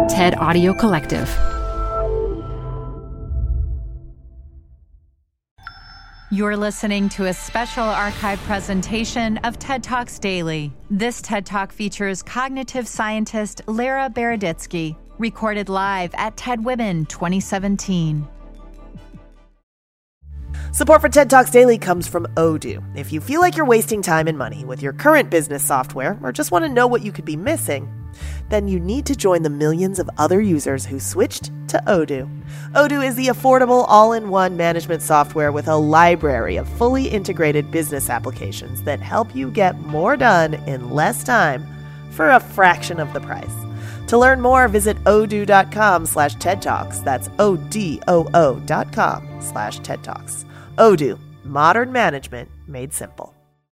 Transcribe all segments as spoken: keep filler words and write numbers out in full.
TED Audio Collective. You're listening to a special archive presentation of TED Talks Daily. This TED Talk features cognitive scientist Lara Bereditsky, recorded live at TED Women twenty seventeen. Support for TED Talks Daily comes from Odoo. If you feel like you're wasting time and money with your current business software or just want to know what you could be missing, then you need to join the millions of other users who switched to Odoo. Odoo is the affordable all-in-one management software with a library of fully integrated business applications that help you get more done in less time for a fraction of the price. To learn more, visit odoo.com slash TED Talks. That's O-D-O-O dot com slash TED Talks. Odoo, modern management made simple.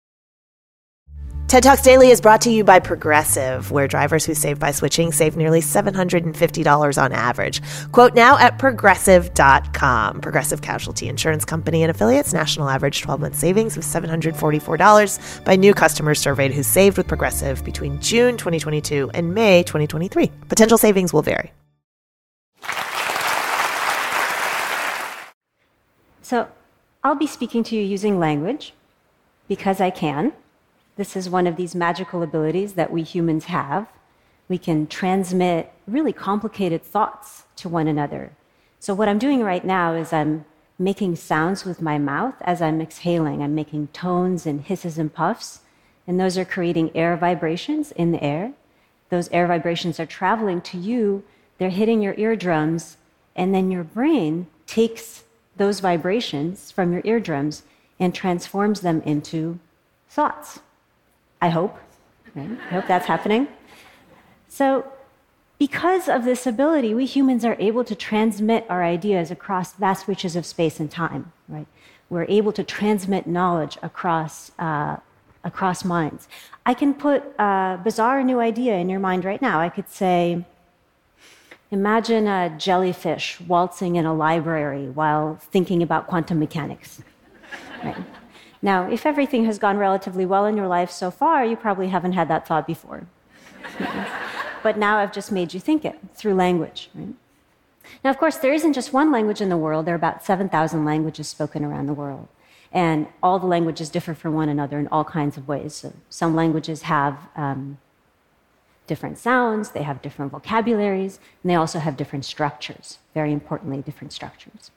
TED Talks Daily is brought to you by Progressive, where drivers who save by switching save nearly seven hundred fifty dollars on average. Quote now at progressive dot com. Progressive Casualty Insurance Company and affiliates. National average twelve-month savings of seven hundred forty-four dollars by new customers surveyed who saved with Progressive between June twenty twenty-two and May twenty twenty-three. Potential savings will vary. So I'll be speaking to you using language because I can. This is one of these magical abilities that we humans have. We can transmit really complicated thoughts to one another. So what I'm doing right now is I'm making sounds with my mouth as I'm exhaling. I'm making tones and hisses and puffs, and those are creating air vibrations in the air. Those air vibrations are traveling to you. They're hitting your eardrums, and then your brain takes those vibrations from your eardrums and transforms them into thoughts. I hope. Right? I hope that's happening. So because of this ability, we humans are able to transmit our ideas across vast reaches of space and time. Right? We're able to transmit knowledge across, uh, across minds. I can put a bizarre new idea in your mind right now. I could say, imagine a jellyfish waltzing in a library while thinking about quantum mechanics. Right? Now, if everything has gone relatively well in your life so far, you probably haven't had that thought before. But now I've just made you think it through language. Right? Now, of course, there isn't just one language in the world. There are about seven thousand languages spoken around the world. And all the languages differ from one another in all kinds of ways. So some languages have um, different sounds, they have different vocabularies, and they also have different structures. Very importantly, different structures.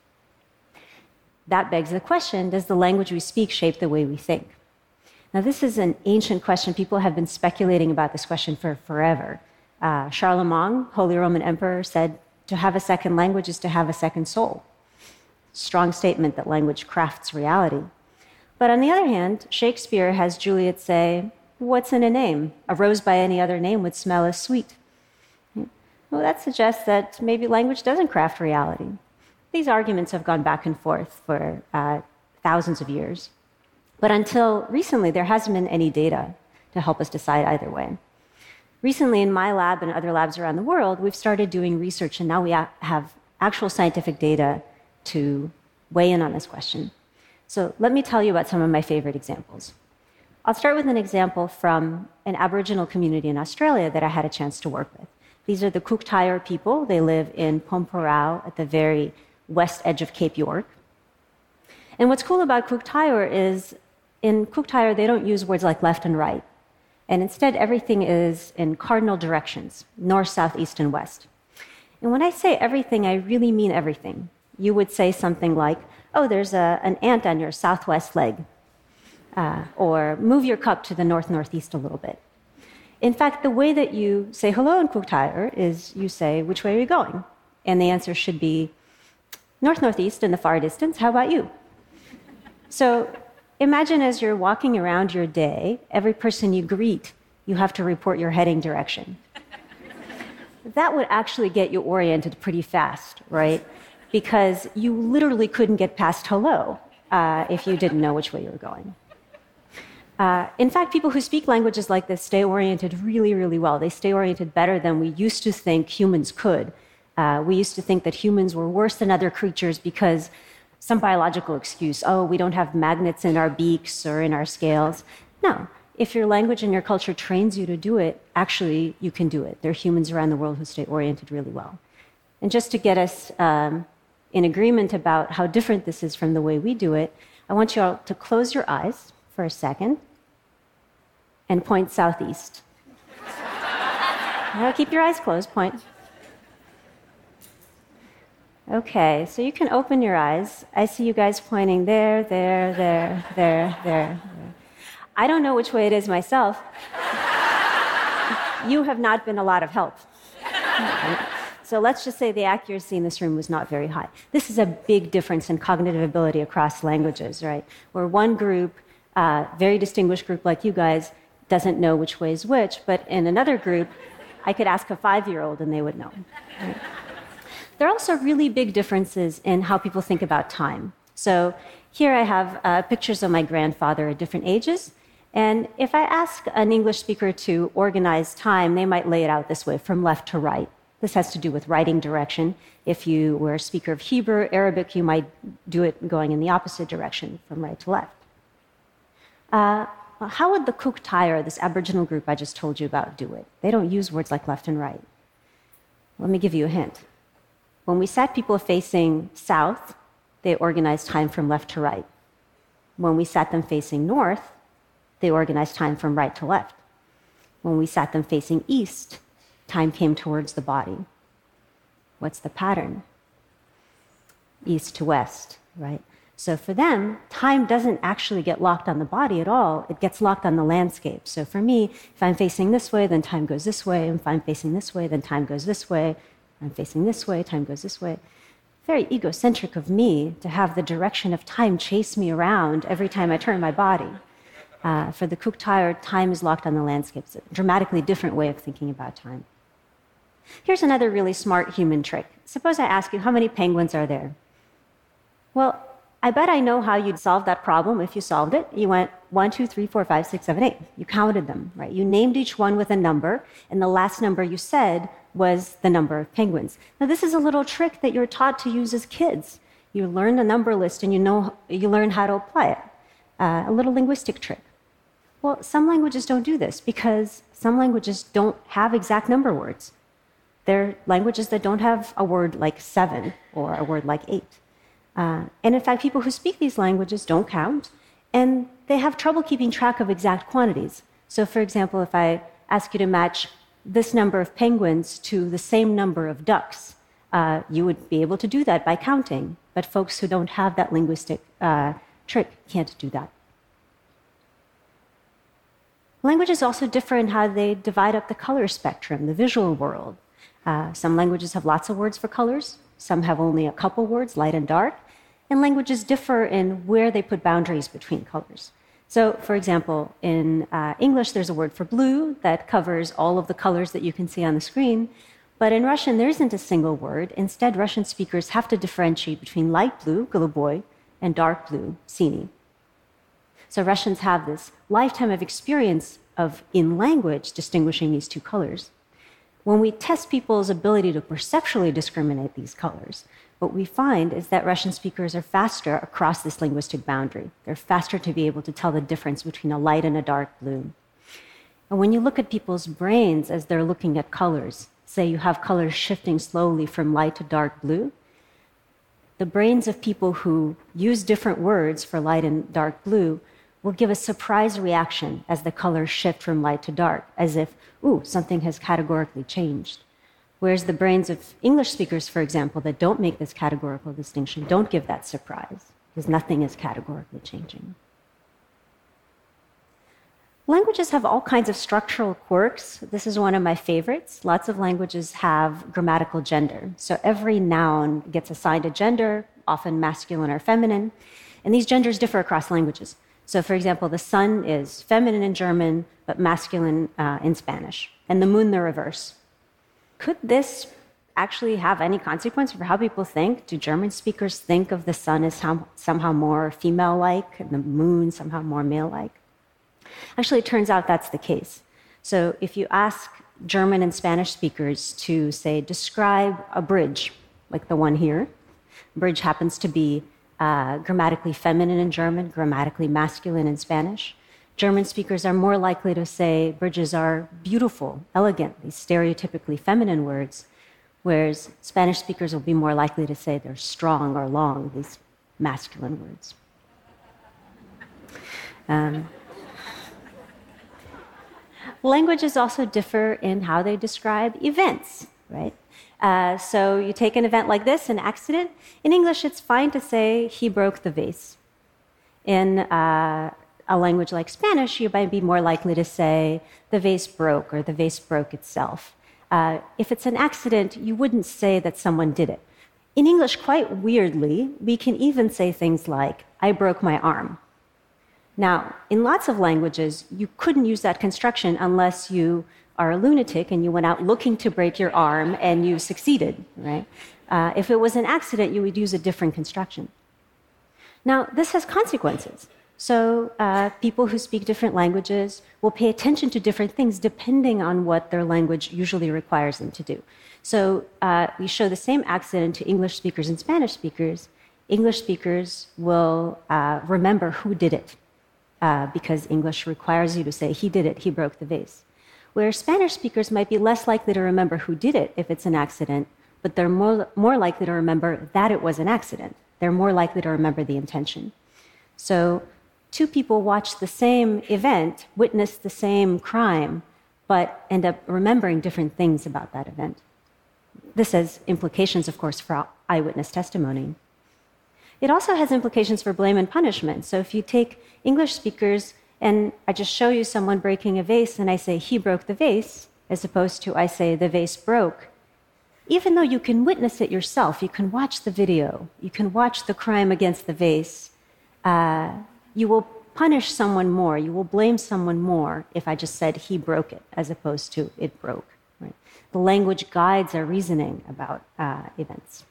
That begs the question, does the language we speak shape the way we think? Now, this is an ancient question. People have been speculating about this question for forever. Uh, Charlemagne, Holy Roman Emperor, said to have a second language is to have a second soul. Strong statement that language crafts reality. But on the other hand, Shakespeare has Juliet say, what's in a name? A rose by any other name would smell as sweet. Well, that suggests that maybe language doesn't craft reality. These arguments have gone back and forth for uh, thousands of years. But until recently, there hasn't been any data to help us decide either way. Recently, in my lab and other labs around the world, we've started doing research, and now we have actual scientific data to weigh in on this question. So let me tell you about some of my favorite examples. I'll start with an example from an Aboriginal community in Australia that I had a chance to work with. These are the Cook Thaayorre people. They live in Pormpuraaw at the very west edge of Cape York. And what's cool about Cook Thaayorre is in Cook Thaayorre, they don't use words like left and right. And instead, everything is in cardinal directions, north, south, east, and west. And when I say everything, I really mean everything. You would say something like, oh, there's a, an ant on your southwest leg. Uh, or move your cup to the north-northeast a little bit. In fact, the way that you say hello in Cook Thaayorre is you say, which way are you going? And the answer should be, north-northeast in the far distance, how about you? So imagine as you're walking around your day, every person you greet, you have to report your heading direction. That would actually get you oriented pretty fast, right? Because you literally couldn't get past hello uh, if you didn't know which way you were going. Uh, in fact, people who speak languages like this stay oriented really, really well. They stay oriented better than we used to think humans could. Uh, we used to think that humans were worse than other creatures because some biological excuse, oh, we don't have magnets in our beaks or in our scales. No, if your language and your culture trains you to do it, actually you can do it. There are humans around the world who stay oriented really well. And just to get us um, in agreement about how different this is from the way we do it, I want you all to close your eyes for a second and point southeast. Now keep your eyes closed, point. Okay, so you can open your eyes. I see you guys pointing there, there, there, there, there. I don't know which way it is myself. You have not been a lot of help. So let's just say the accuracy in this room was not very high. This is a big difference in cognitive ability across languages, right? Where one group, uh, very distinguished group like you guys, doesn't know which way is which, but in another group, I could ask a five-year-old and they would know. Right? There are also really big differences in how people think about time. So here I have uh, pictures of my grandfather at different ages. And if I ask an English speaker to organize time, they might lay it out this way, from left to right. This has to do with writing direction. If you were a speaker of Hebrew, Arabic, you might do it going in the opposite direction, from right to left. Uh, how would the Kuuk-Thaayorre, this Aboriginal group I just told you about, do it? They don't use words like left and right. Let me give you a hint. When we sat people facing south, they organized time from left to right. When we sat them facing north, they organized time from right to left. When we sat them facing east, time came towards the body. What's the pattern? East to west, right? So for them, time doesn't actually get locked on the body at all. It gets locked on the landscape. So for me, if I'm facing this way, then time goes this way. And if I'm facing this way, then time goes this way. I'm facing this way, time goes this way. Very egocentric of me to have the direction of time chase me around every time I turn my body. Uh, for the Kuuk-Thaayorre, time is locked on the landscape. It's a dramatically different way of thinking about time. Here's another really smart human trick. Suppose I ask you, how many penguins are there? Well, I bet I know how you'd solve that problem if you solved it. You went one, two, three, four, five, six, seven, eight. You counted them, right? You named each one with a number, and the last number you said was the number of penguins. Now, this is a little trick that you're taught to use as kids. You learn a number list, and you know you learn how to apply it. Uh, a little linguistic trick. Well, some languages don't do this because some languages don't have exact number words. They're languages that don't have a word like seven or a word like eight. Uh, and in fact, people who speak these languages don't count, and they have trouble keeping track of exact quantities. So, for example, if I ask you to match this number of penguins to the same number of ducks, uh, you would be able to do that by counting. But folks who don't have that linguistic uh, trick can't do that. Languages also differ in how they divide up the color spectrum, the visual world. Uh, some languages have lots of words for colors. Some have only a couple words, light and dark. And languages differ in where they put boundaries between colors. So, for example, in uh, English, there's a word for blue that covers all of the colors that you can see on the screen. But in Russian, there isn't a single word. Instead, Russian speakers have to differentiate between light blue, голубой, and dark blue, синий. So Russians have this lifetime of experience of, in language, distinguishing these two colors. When we test people's ability to perceptually discriminate these colors, what we find is that Russian speakers are faster across this linguistic boundary. They're faster to be able to tell the difference between a light and a dark blue. And when you look at people's brains as they're looking at colors, say you have colors shifting slowly from light to dark blue, the brains of people who use different words for light and dark blue will give a surprise reaction as the colors shift from light to dark, as if, ooh, something has categorically changed. Whereas the brains of English speakers, for example, that don't make this categorical distinction, don't give that surprise, because nothing is categorically changing. Languages have all kinds of structural quirks. This is one of my favorites. Lots of languages have grammatical gender. So every noun gets assigned a gender, often masculine or feminine, and these genders differ across languages. So, for example, the sun is feminine in German, but masculine uh, in Spanish, and the moon the reverse. Could this actually have any consequence for how people think? Do German speakers think of the sun as some, somehow more female-like, and the moon somehow more male-like? Actually, it turns out that's the case. So if you ask German and Spanish speakers to, say, describe a bridge, like the one here, bridge happens to be uh, grammatically feminine in German, grammatically masculine in Spanish. German speakers are more likely to say bridges are beautiful, elegant, these stereotypically feminine words, whereas Spanish speakers will be more likely to say they're strong or long, these masculine words. Um, languages also differ in how they describe events, right? Uh, so you take an event like this, an accident. In English, it's fine to say, he broke the vase. In uh, a language like Spanish, you might be more likely to say, the vase broke, or the vase broke itself. Uh, if it's an accident, you wouldn't say that someone did it. In English, quite weirdly, we can even say things like, I broke my arm. Now, in lots of languages, you couldn't use that construction unless you are a lunatic and you went out looking to break your arm and you succeeded, right? Uh, if it was an accident, you would use a different construction. Now, this has consequences. So uh, people who speak different languages will pay attention to different things depending on what their language usually requires them to do. So uh, we show the same accident to English speakers and Spanish speakers. English speakers will uh, remember who did it uh, because English requires you to say, he did it, he broke the vase. Where Spanish speakers might be less likely to remember who did it if it's an accident, but they're more, more likely to remember that it was an accident. They're more likely to remember the intention. So two people watch the same event, witness the same crime, but end up remembering different things about that event. This has implications, of course, for eyewitness testimony. It also has implications for blame and punishment. So if you take English speakers and I just show you someone breaking a vase and I say, he broke the vase, as opposed to I say, the vase broke, even though you can witness it yourself, you can watch the video, you can watch the crime against the vase, uh, you will punish someone more, you will blame someone more if I just said he broke it, as opposed to it broke. Right? The language guides our reasoning about uh, events.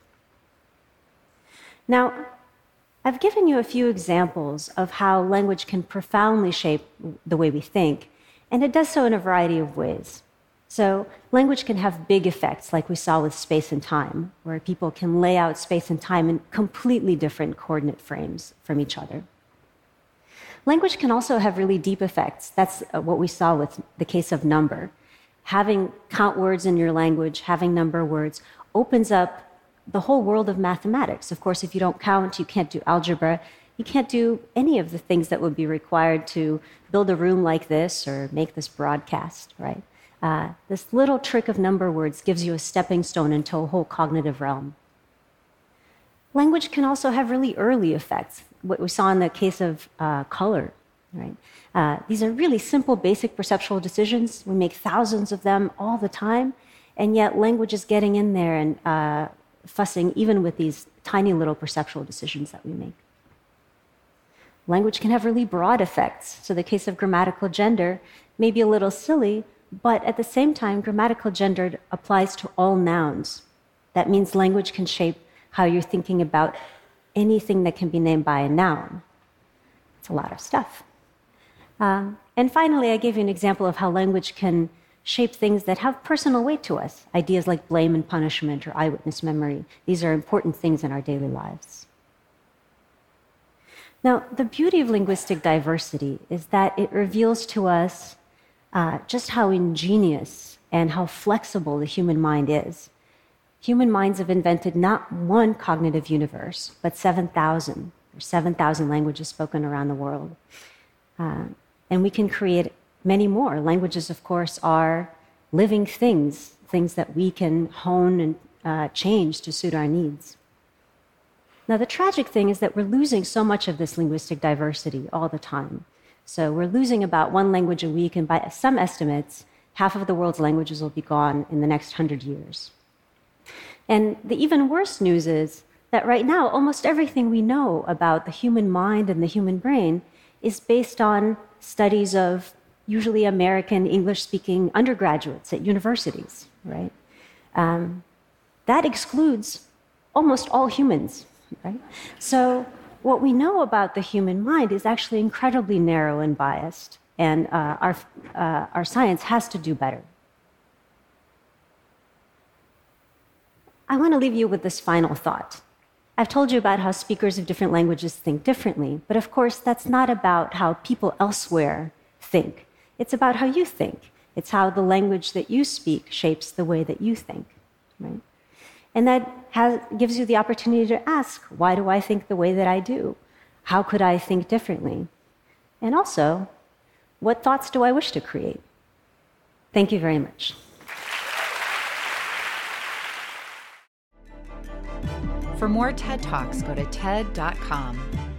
Now, I've given you a few examples of how language can profoundly shape the way we think, and it does so in a variety of ways. So language can have big effects, like we saw with space and time, where people can lay out space and time in completely different coordinate frames from each other. Language can also have really deep effects. That's what we saw with the case of number. Having count words in your language, having number words, opens up the whole world of mathematics. Of course, if you don't count, you can't do algebra. You can't do any of the things that would be required to build a room like this or make this broadcast, right? Uh, this little trick of number words gives you a stepping stone into a whole cognitive realm. Language can also have really early effects, what we saw in the case of uh, color, right? Uh, these are really simple, basic perceptual decisions. We make thousands of them all the time, and yet language is getting in there and uh, fussing even with these tiny little perceptual decisions that we make. Language can have really broad effects. So the case of grammatical gender may be a little silly, but at the same time, grammatical gender applies to all nouns. That means language can shape how you're thinking about anything that can be named by a noun. It's a lot of stuff. Um, and finally, I gave you an example of how language can shape things that have personal weight to us. Ideas like blame and punishment or eyewitness memory. These are important things in our daily lives. Now, the beauty of linguistic diversity is that it reveals to us uh, just how ingenious and how flexible the human mind is. Human minds have invented not one cognitive universe, but seven thousand. There's seven thousand languages spoken around the world. Uh, and we can create many more. Languages, of course, are living things, things that we can hone and uh, change to suit our needs. Now, the tragic thing is that we're losing so much of this linguistic diversity all the time. So we're losing about one language a week, and by some estimates, half of the world's languages will be gone in the next hundred years. And the even worse news is that right now, almost everything we know about the human mind and the human brain is based on studies of usually American English-speaking undergraduates at universities, right? Um, that excludes almost all humans, right? So what we know about the human mind is actually incredibly narrow and biased, and uh, our, uh, our science has to do better. I want to leave you with this final thought. I've told you about how speakers of different languages think differently, but of course, that's not about how people elsewhere think. It's about how you think. It's how the language that you speak shapes the way that you think, right? And that has, gives you the opportunity to ask, why do I think the way that I do? How could I think differently? And also, what thoughts do I wish to create? Thank you very much. For more TED Talks, go to T E D dot com.